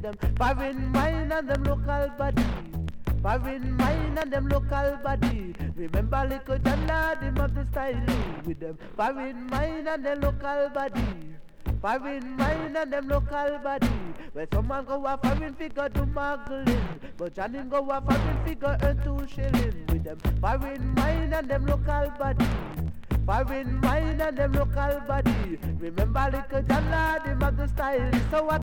them foreign mind and them local body. Foreign mind and them local body. Remember little John Lord, him of the style with them foreign mind and them local body. Foreign mind and them local body. Where someone go a foreign figure do muggling, but John him go a foreign figure earn 2 shilling with them foreign mind and them local body. Foreign mind and them local body. Remember little John Lord, him of the style. So what